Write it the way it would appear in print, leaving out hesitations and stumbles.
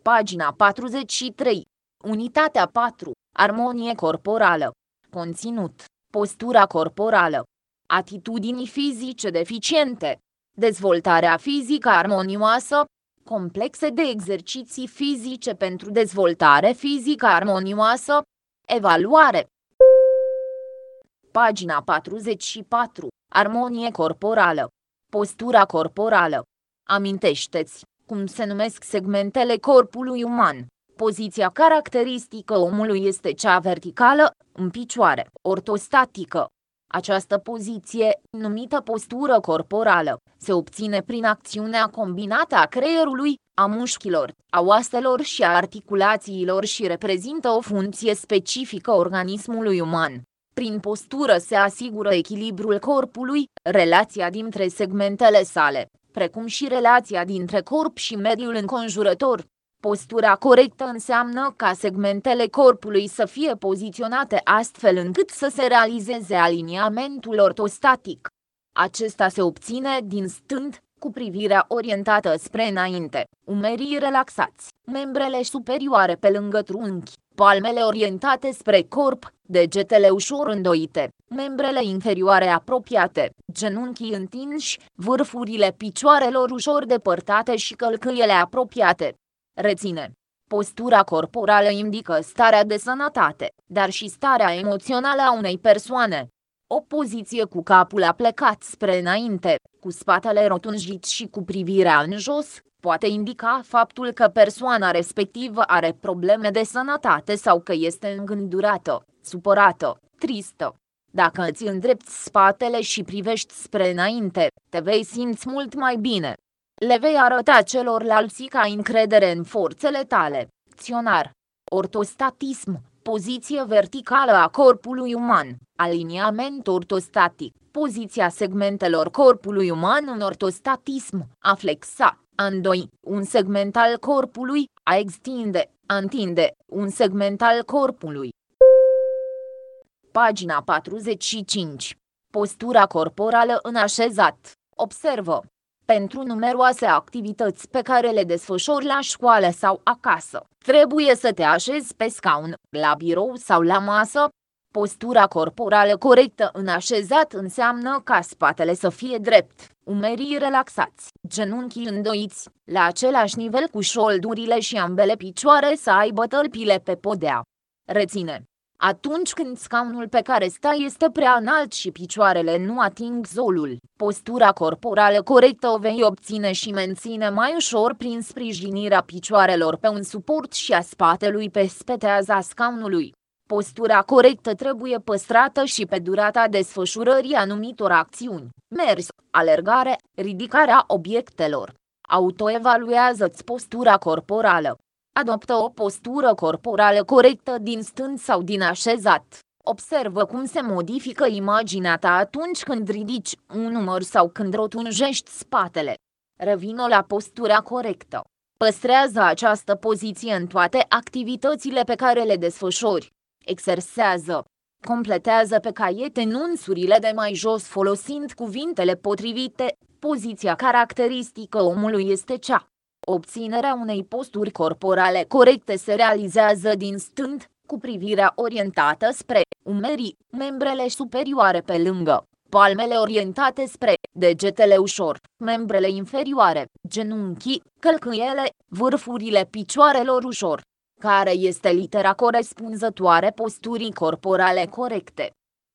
Pagina 43. Unitatea 4. Armonie corporală. Conținut. Postura corporală. Atitudini fizice deficiente. Dezvoltarea fizică armonioasă. Complexe de exerciții fizice pentru dezvoltare fizică armonioasă. Evaluare. Pagina 44. Armonie corporală. Postura corporală. Amintește-ți cum se numesc segmentele corpului uman. Poziția caracteristică omului este cea verticală, în picioare, ortostatică. Această poziție, numită postură corporală, se obține prin acțiunea combinată a creierului, a mușchilor, a oaselor și a articulațiilor și reprezintă o funcție specifică organismului uman. Prin postură se asigură echilibrul corpului, relația dintre segmentele sale, precum și relația dintre corp și mediul înconjurător. Postura corectă înseamnă ca segmentele corpului să fie poziționate astfel încât să se realizeze aliniamentul ortostatic. Acesta se obține din stând, cu privirea orientată spre înainte, umerii relaxați, membrele superioare pe lângă trunchi, palmele orientate spre corp, degetele ușor îndoite, membrele inferioare apropiate, genunchii întinși, vârfurile picioarelor ușor depărtate și călcâiele apropiate. Reține. Postura corporală indică starea de sănătate, dar și starea emoțională a unei persoane. O poziție cu capul aplecat spre înainte, cu spatele rotunjit și cu privirea în jos, poate indica faptul că persoana respectivă are probleme de sănătate sau că este îngândurată, supărată, tristă. Dacă îți îndrepți spatele și privești spre înainte, te vei simți mult mai bine. Le vei arăta celorlalți că ai încredere în forțele tale. Acționar. Ortostatism. Poziție verticală a corpului uman. Aliniament ortostatic. Poziția segmentelor corpului uman în ortostatism. A flexa. A îndoi. Un segment al corpului. A extinde. A întinde. Un segment al corpului. Pagina 45. Postura corporală în așezat. Observă. Pentru numeroase activități pe care le desfășori la școală sau acasă, trebuie să te așezi pe scaun, la birou sau la masă. Postura corporală corectă în așezat înseamnă ca spatele să fie drept, umerii relaxați, genunchii îndoiți, la același nivel cu șoldurile și ambele picioare să aibă tălpile pe podea. Reține. Atunci când scaunul pe care stai este prea înalt și picioarele nu ating solul, postura corporală corectă o vei obține și menține mai ușor prin sprijinirea picioarelor pe un suport și a spatelui pe speteaza scaunului. Postura corectă trebuie păstrată și pe durata desfășurării anumitor acțiuni, mers, alergare, ridicarea obiectelor. Autoevaluează-ți postura corporală. Adoptă o postură corporală corectă din stând sau din așezat. Observă cum se modifică imaginea ta atunci când ridici un umăr sau când rotunjești spatele. Revină la postura corectă. Păstrează această poziție în toate activitățile pe care le desfășori. Exersează. Completează pe caiet enunțurile de mai jos folosind cuvintele potrivite. Poziția caracteristică omului este cea. Obținerea unei posturi corporale corecte se realizează din stând, cu privirea orientată spre umerii, membrele superioare pe lângă, palmele orientate spre degetele ușor, membrele inferioare, genunchii, călcâiele, vârfurile picioarelor ușor. Care este litera corespunzătoare posturii corporale corecte?